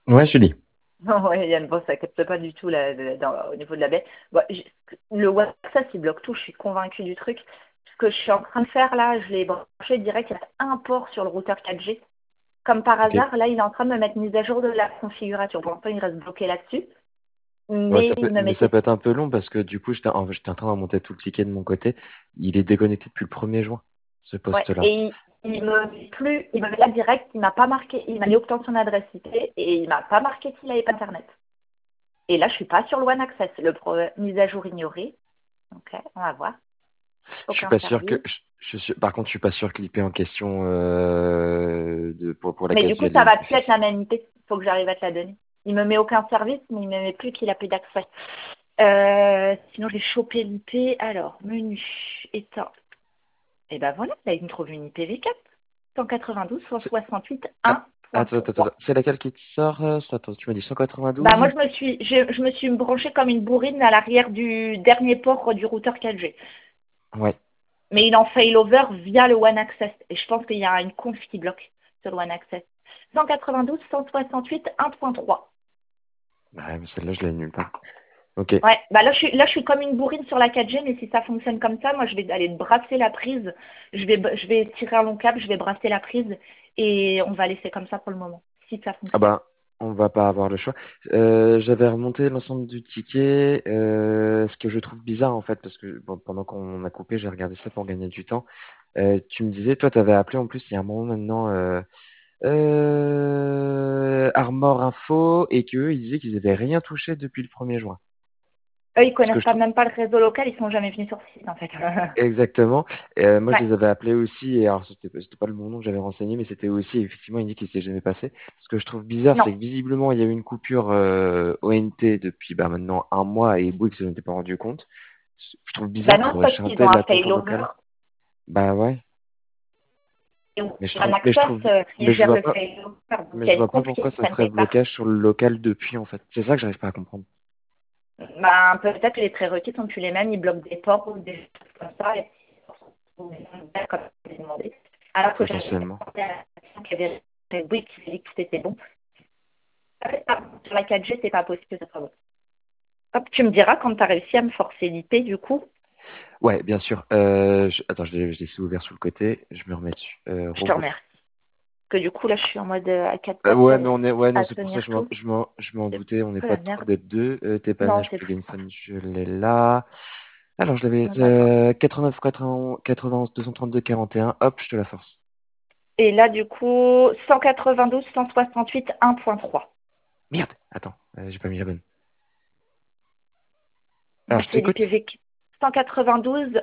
Ouais, Julie. Non, ouais, Yann, bon, ça capte pas du tout au niveau de la baie. Bon, le WhatsApp, il bloque tout, je suis convaincue du truc. Ce que je suis en train de faire là, je l'ai branché direct, il y a un port sur le routeur 4G. Comme par Ok. hasard, là, il est en train de me mettre mise à jour de la configuration. Pour l'instant, il reste bloqué là-dessus. Ouais, Mais il me mais ça mettait. peut être un peu long parce que du coup, j'étais en train de monter tout le ticket de mon côté. Il est déconnecté depuis le 1er juin, ce Ouais, poste-là. et il me met plus, il me met là direct, il m'a pas marqué, il m'a mis obtention d'adresse IP et il m'a pas marqué qu'il avait pas Internet. Et là, je suis pas sur le One Access. Mise à jour ignorée. Ok, on va voir. Je suis Aucun pas sûr que, service. par contre, je suis pas sûr que l'IP en question pour la Mais du coup, casuelle ça est va IP plus être fixe. la même IP. Il faut que j'arrive à te la donner. Il me met aucun service, mais il me met plus qu'il a plus d'accès. Sinon, j'ai chopé l'IP. Alors, menu, état. Et ben voilà, là, il me trouve une IPv4. 192 C'est- 168 Ah, attends, attends, attends. 1.3. C'est laquelle qui te sort? Attends, tu m'as dit Bah, moi, 192? je me suis branchée comme une bourrine à l'arrière du dernier port du routeur 4G. Ouais. Mais il en failover via le One Access. Et je pense qu'il y a une conf qui bloque sur le One Access. 192 168 1.3. Ouais, mais celle-là, je l'ai nulle part. Ok. Ouais, bah là, je suis comme une bourrine sur la 4G, mais si ça fonctionne comme ça, moi, je vais aller brasser la prise. Je vais tirer un long câble, je vais brasser la prise et on va laisser comme ça pour le moment, si ça Ah fonctionne. bah, on va pas avoir le choix. J'avais remonté l'ensemble du ticket, ce que je trouve bizarre en fait, parce que bon, pendant qu'on a coupé, j'ai regardé ça pour gagner du temps. Tu me disais, toi, tu avais appelé en plus il y a un moment maintenant Armor Info et qu'eux, ils disaient qu'ils avaient rien touché depuis le 1er juin. Eux, ils Ce que connaissent je pas trouve même pas le réseau local, ils sont jamais venus sur site, en fait. exactement. Moi, je Ouais, les avais appelés aussi, et alors c'était pas le bon nom que j'avais renseigné, mais c'était aussi effectivement, il dit qu'il s'est jamais passé. Ce que je trouve bizarre, non. c'est que visiblement, il y a eu une coupure ONT depuis bah, maintenant un mois et Bouygues ne s'en était pas rendu compte. Je trouve Bah bizarre qu'il non, faudrait parce qu'ils ont chanter un la conf failover. locale. Bah ouais, Et mais je un trouve, access qui mais je gère vois le pas, failover. Donc mais il y je a une vois pas conf qui pourquoi ne ça prenne serait pas. blocage sur le local depuis en fait. C'est ça que j'arrive pas à comprendre. Bah, peut-être que les prérequis sont plus les mêmes, ils bloquent des ports ou des choses comme ça, et comme je l'ai demandé. Alors que j'avais Potentiellement. demandé à la personne qui avait fait oui, qui avait dit que tout était bon. Sur la 4G, c'est pas possible que ça soit bon. Hop, tu me diras quand tu as réussi à me forcer l'IP, du coup, Ouais, bien sûr. Attends, je l'ai laissé ouvert sur le côté. Je me remets dessus. je te Rouvre. remercie. Parce que du coup, là, je suis en mode à quatre Ouais, pattes mais ouais, non, à c'est pour ça tenir que tout. je m'en C'est doutais. On n'est peu pas la trop merde. d'être deux. Non, Dépannage c'est plug fou. and fun, je l'ai là. Alors, je l'avais, Non, d'accord. 89, 91, 91, 232, 41. Hop, je te la force. Et là, du coup, 192, 168, 1.3. Merde! Attends, j'ai pas mis la bonne. Alors, Moi, je c'est t'écoute. l'IPv 192,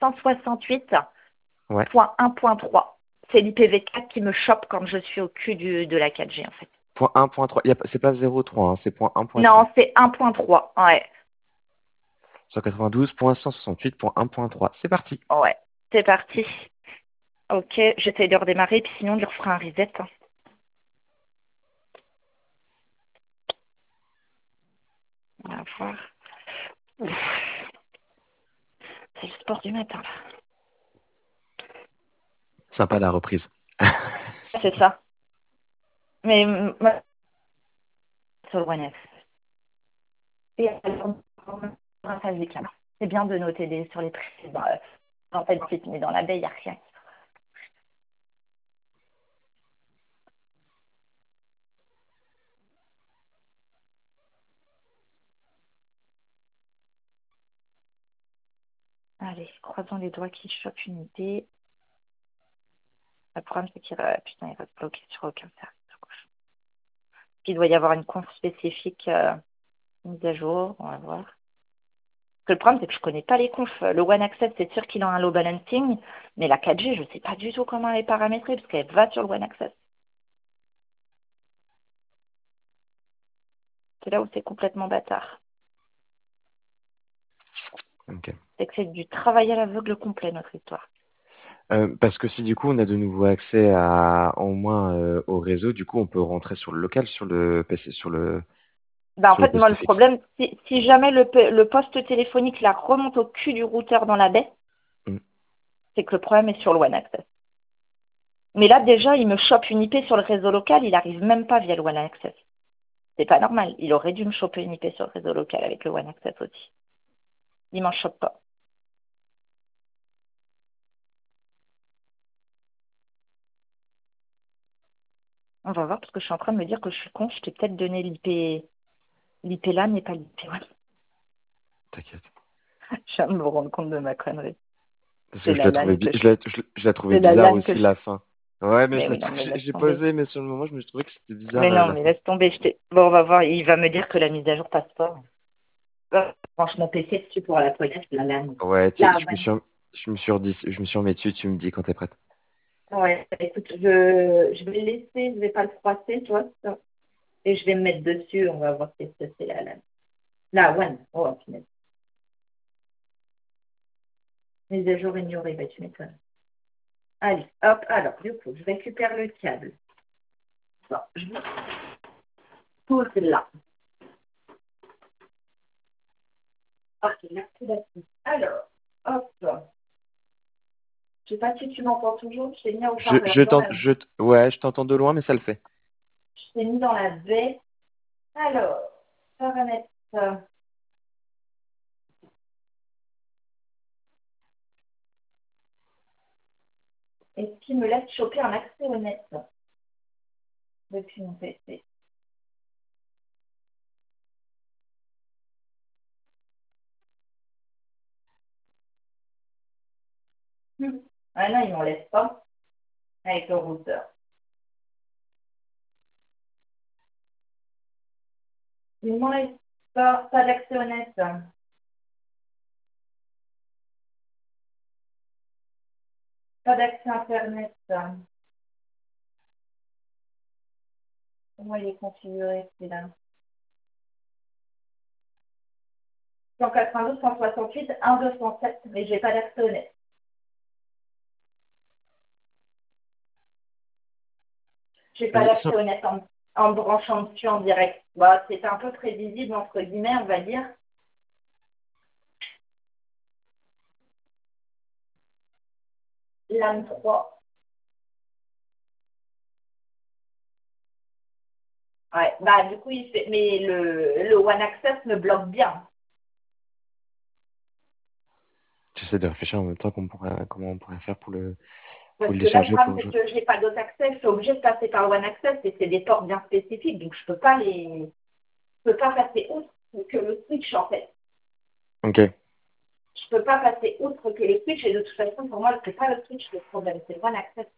Ouais. 168.1.3. C'est l'IPv4 qui me chope quand je suis au cul de la 4G, en fait. Point 1, point 3. C'est pas 0,3, hein, c'est point 1, point 3. Non, c'est 1.3. Ouais, 192.168.1.3. C'est parti. ouais. C'est parti. Ok, j'essaie de redémarrer, puis sinon, je referai un reset, hein. On va voir. Ouf, c'est le sport du matin, là. Sympa la reprise. C'est ça. Mais moi, sur le OneF. Et alors, ça se déclare. C'est bien de noter sur les prix. Bah, en fait, mais dans la baie, il n'y a rien. Allez, croisons les doigts qui chope une idée. Le problème, c'est putain, il va se bloquer sur aucun service. Puis, il doit y avoir une conf spécifique mise à jour. On va voir. Parce que le problème, c'est que je ne connais pas les confs. Le One Access, c'est sûr qu'il a un low balancing. Mais la 4G, je ne sais pas du tout comment elle est paramétrée parce qu'elle va sur le One Access. C'est là où c'est complètement bâtard. Ok. C'est que c'est du travail à l'aveugle complet, notre histoire. Parce que si du coup on a de nouveau accès à au moins au réseau, du coup on peut rentrer sur le local, sur le PC, Bah, en sur le fait, moi, poste le fixe. problème, si jamais le poste téléphonique la remonte au cul du routeur dans la baie, Mm. c'est que le problème est sur le One Access. Mais là, déjà, il me chope une IP sur le réseau local, il n'arrive même pas via le One Access. C'est pas normal. Il aurait dû me choper une IP sur le réseau local avec le One Access aussi. Il m'en chope pas. On va voir parce que je suis en train de me dire que je suis con. Je t'ai peut-être donné l'IP là, mais pas l'IP One. T'inquiète. Je viens de me rendre compte de ma connerie. Parce que C'est je la la trouvais, LAN que je la trouvais c'est la bizarre LAN que aussi, je. la fin. Ouais, mais Mais oui, non, mais laisse j'ai tomber. posé, mais sur le moment, je me trouvais que c'était bizarre Mais non, la mais fin. laisse tomber. Bon, on va voir. Il va me dire que la mise à jour passe pas. Franchement, mon PC dessus pour la toilette, la LAN. Ouais, La WAN. je me suis remis dessus, tu me dis quand t'es prête. Ouais, écoute, je vais le laisser, je vais pas le froisser, tu vois, ça. Et je vais me mettre dessus, on va voir ce que c'est la LAN. La WAN. Oh, punaise. Mise à jour ignorée, bah tu m'étonnes. Allez, hop, alors, du coup, je récupère le câble. Bon, je le pose là. Ok, merci là-dessus. Alors, hop. Je sais pas si tu m'entends toujours, je t'ai mis au parleur dans la. Ouais, je t'entends de loin, mais ça le fait. Je t'ai mis dans la baie. Alors, paramètres. Est-ce qu'il me laisse choper un accès honnête depuis mon PC? Ah non, il m'en laisse pas avec le routeur. Il m'en laisse pas d'accès honnête. Pas d'accès Internet. Comment il est configuré celui-là? 192, 168, 1, 207, mais j'ai pas d'accès honnête. J'ai pas Mais d'accès honnête en branchant dessus en direct. Bah, c'est un peu prévisible, entre guillemets, on va dire. LAN 3. Ouais, bah du coup, il fait. Mais le One Access me bloque bien. j'essaie de réfléchir en même temps comment on pourrait faire pour Parce le que là, le décharger, problème, pour c'est jouer. que je n'ai pas d'autres accès. Je suis obligée de passer par le One Access et c'est des ports bien spécifiques. Donc, je peux pas passer outre que le switch, en fait. Ok. Je peux pas passer outre que le switch. Et de toute façon, pour moi, c'est pas le switch le problème, c'est le One Access.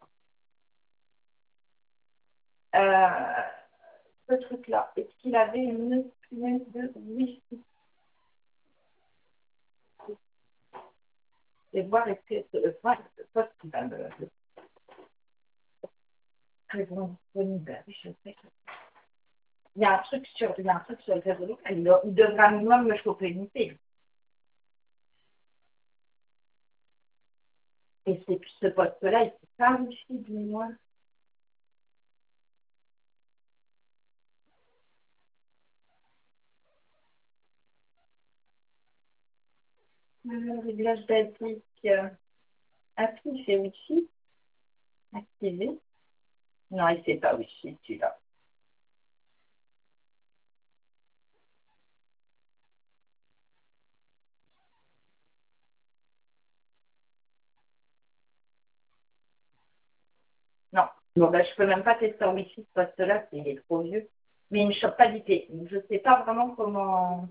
Euh, ce truc-là, est-ce qu'il avait une punaise de Wi-Fi? Et voir est-ce que le poste qui va me présenter disponible. Oui, je sais. Il y a un truc sur le réseau local. Il devrait un minimum me choper une IP. Et c'est ce poste-là, il fait pas Wi-Fi, dis-moi. Réglage basique. Appli, il fait Wi-Fi. Activé. Non, il fait pas Wi-Fi, celui-là. Non. Bon, ben, je peux même pas tester en Wi-Fi ce poste-là, il est trop vieux. Mais il ne me chope pas d'IP. Donc, je ne sais pas vraiment comment.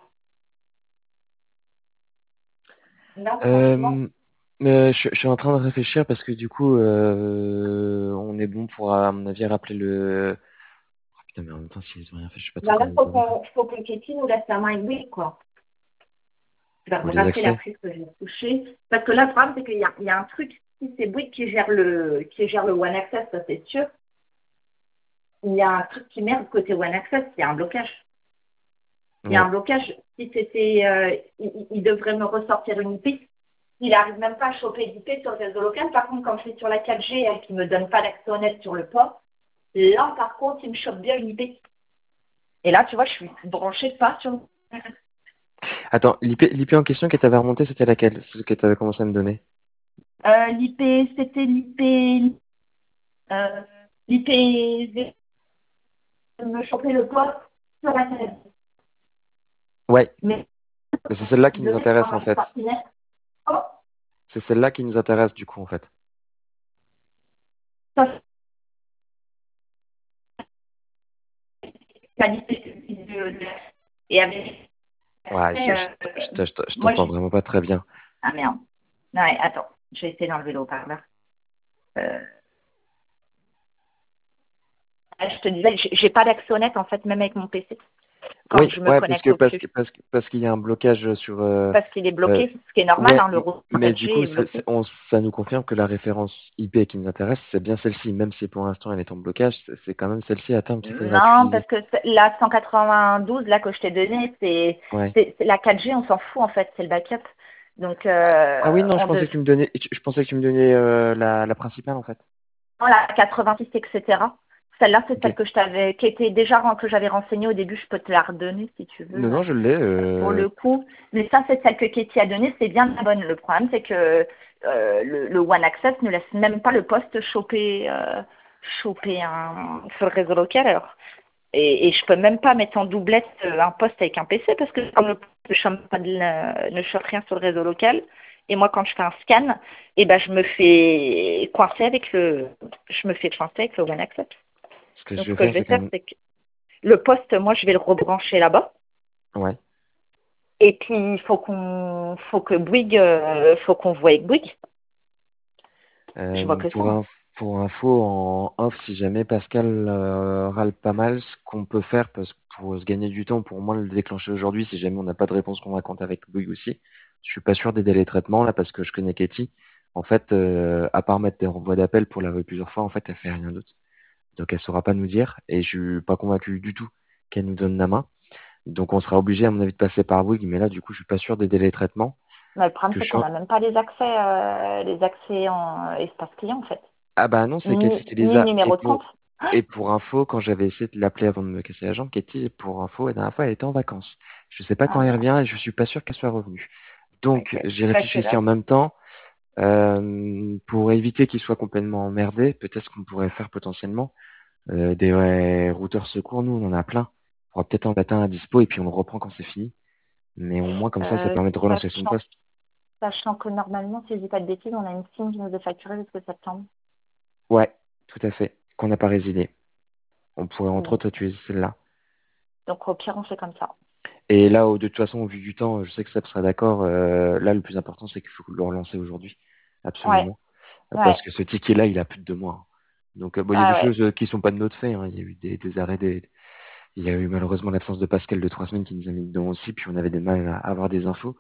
Là, franchement. Euh, je suis en train de réfléchir parce que du coup, on est bon pour, à mon avis, rappeler le. Oh, putain, mais en même temps, s'ils ont rien fait, je sais pas trop Là, comment on pourrait faire. faut que Katie nous laisse la main oui, quoi. Je vais Pour les rappeler la accès. prise que j'ai touchée. Parce que là, le problème, c'est qu'il y a un truc, si c'est Bouygues qui gère le One Access, ça c'est sûr. Il y a un truc qui merde côté One Access, il y a un blocage. Il y a Ouais. un blocage. Si c'était, il devrait me ressortir une IP. Il n'arrive même pas à choper d'IP sur le réseau local. Par contre, quand je suis sur la 4G, elle qui me donne pas d'accès honnête sur le port, là, par contre, il me chope bien une IP. Et là, tu vois, je suis branchée pas sur. Attends, l'IP en question que t'avais remonté, c'était laquelle? Ce que t'avais commencé à me donner. L'IP, c'était l'IP, me choper le poste. Ouais, Mais mais c'est celle-là qui nous donner sur intéresse en un fait. centimètre. Comment? C'est celle-là qui nous intéresse du coup en fait. Ça, c'est pas difficile et avec, Ouais, je moi, t'entends vraiment pas très bien. ah merde. Ouais, attends, je vais essayer d'enlever le haut-parleur. Euh, je te disais, j'ai pas d'accès honnête en fait, même avec mon PC, quand Oui, je me ouais, parce que connecte au parce flux, que parce que parce qu'il y a un blocage sur parce qu'il est euh, bloqué, ce qui est normal, ouais, hein, le routeur mais du 4G coup est bloqué. ça nous confirme que la référence IP qui nous intéresse, c'est bien celle-ci, même si pour l'instant elle est en blocage, c'est quand même celle-ci à terme qu'il faudra Non, utiliser. parce que la 192, là, que je t'ai donnée, Ouais. c'est la 4G, on s'en fout, en fait, c'est le backup. Donc, Ah oui, non, je on pensais devait, que tu me donnais, je pensais que tu me donnais la principale en fait. la 86, etc. Celle-là, c'est Ok. celle que qui était déjà, que j'avais renseignée au début, je peux te la redonner si tu veux, Non, non, je l'ai. pour le coup. Mais ça, c'est celle que Katie a donnée, c'est bien la bonne. Le problème, c'est que le One Access ne laisse même pas le poste choper sur le réseau local. Alors, et je peux même pas mettre en doublette un poste avec un PC parce que comme le poste ne chope rien sur le réseau local, et moi quand je fais un scan, et ben je me fais coincer avec le One Access. Ce que Donc je ce vais que je faire, vais c'est quand faire, même. c'est que le poste, moi je vais le rebrancher là-bas. Ouais. Et puis faut qu'on voie avec Bouygues. Je vois que ça, Pour hein. pour info, en off, si jamais Pascal râle pas mal, ce qu'on peut faire, parce que pour se gagner du temps, pour moi, le déclencher aujourd'hui, si jamais on n'a pas de réponse convaincante avec Bouygues aussi, je suis pas sûr des délais de traitement là, parce que je connais Katie. En fait, à part mettre des renvois d'appel pour la plusieurs fois, en fait, elle fait rien d'autre. Donc, elle saura pas nous dire, et je suis pas convaincu du tout qu'elle nous donne la main. Donc, on sera obligé, à mon avis, de passer par Bouygues, mais là, du coup, je suis pas sûr des délais de traitement. Mais le Ce problème, que je c'est suis qu'on en- n'a même pas les accès en espace client, en fait. Ah bah non, c'est Katie qui les Ni le a. numéro de compte. Et pour info, quand j'avais essayé de l'appeler avant de me casser la jambe, Katie, pour info, la dernière fois, elle était en vacances. Je sais pas quand Ah elle merde. revient et je suis pas sûr qu'elle soit revenue. Donc, Ok. j'ai Parce que réfléchi ici là, en même temps, pour éviter qu'il soit complètement emmerdé, peut-être ce qu'on pourrait faire potentiellement, des routeurs secours, nous, on en a plein. On pourra peut-être en mettre un à dispo et puis on le reprend quand c'est fini. Mais au moins, comme ça euh, permet de relancer son sachant, poste. sachant que normalement, si je dis pas de bêtises, on a une signe qui nous est facturée jusqu'au septembre. Ouais, tout à fait. Qu'on n'a pas résilié. On pourrait entre Mm. autres utiliser celle-là. Donc au pire, on fait comme ça. Et là, de toute façon, au vu du temps, je sais que Seb sera d'accord. Là, le plus important, c'est qu'il faut le relancer aujourd'hui. Ouais, Absolument. ouais, Parce que ce ticket-là, il a plus de 2 mois, hein. Donc, bon, il y a ouais, des ouais. choses qui sont pas de notre fait, hein. Il y a eu des arrêts, il y a eu malheureusement l'absence de Pascal de 3 semaines qui nous a mis dedans aussi, puis on avait des mal à avoir des infos.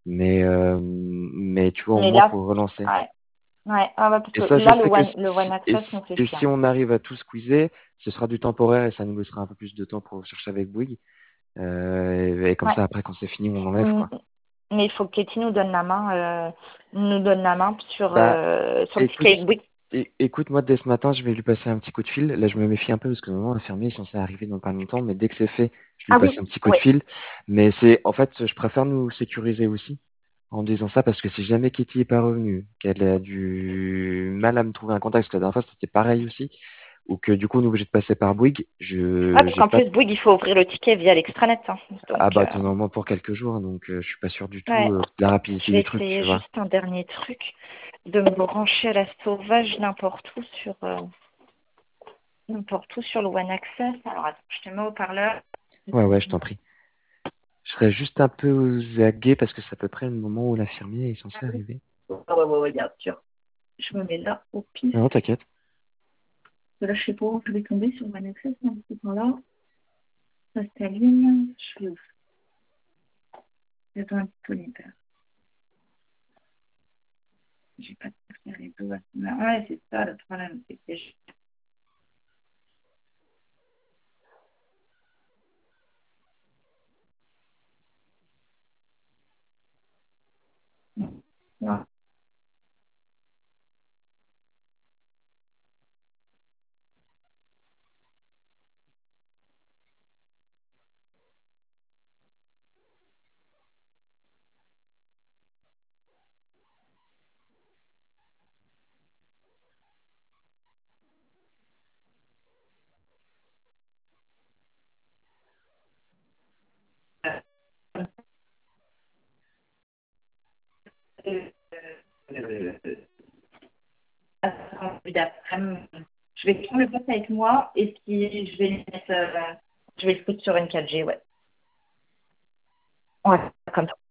Mais tu vois, au Mais moins, là, faut relancer. ouais, ouais, ah ouais, parce Et que ça, je là, sais que Le One Access nous fait et chier, si hein. on arrive à tout squeezer, ce sera du temporaire et ça nous laissera un peu plus de temps pour chercher avec Bouygues. Et comme Ouais. ça, après, quand c'est fini, on enlève, Mm. quoi. Mais il faut que Katie nous donne la main Bah, sur le ticket écoute, avec Bouygues. écoute, moi, dès ce matin, je vais lui passer un petit coup de fil. Là, je me méfie un peu parce que normalement, l'infirmier est censé arriver dans pas longtemps, mais dès que c'est fait, je lui Ah passe oui, un petit coup de ouais. fil. Mais c'est, en fait, je préfère nous sécuriser aussi en disant ça parce que si jamais Kitty est pas revenue, qu'elle a du mal à me trouver un contact, parce que la dernière fois, c'était pareil aussi, ou que du coup, on est obligé de passer par Bouygues, Ouais, parce j'ai qu'en pas, plus, Bouygues, il faut ouvrir le ticket via l'extranet, hein. ah Donc, bah, normalement pour quelques jours, donc je suis pas sûr du tout ouais. de la rapidité Je vais du truc, tu essayer vois. juste un dernier truc, de me brancher à la sauvage n'importe où sur le One Access. Alors, attends, je te mets au parleur. Ouais, ouais, je t'en prie. Je serais juste un peu aux aguets parce que c'est à peu près le moment où l'infirmier est censé arriver. Ah ouais, ouais, ouais, bien sûr. Je me mets là au pif. Non, t'inquiète. Là, je sais pas où je vais tomber sur One Access, dans ce temps-là. Ça s'allume. Je fais ouf. J'attends un petit peu les pères. J'ai pas de faire les deux. Ouais, c'est ça le problème. C'est que ouais. euh, d'après-midi. Je vais prendre le poste avec moi et puis je vais le foutre sur une 4G, ouais. Ouais, comme ça.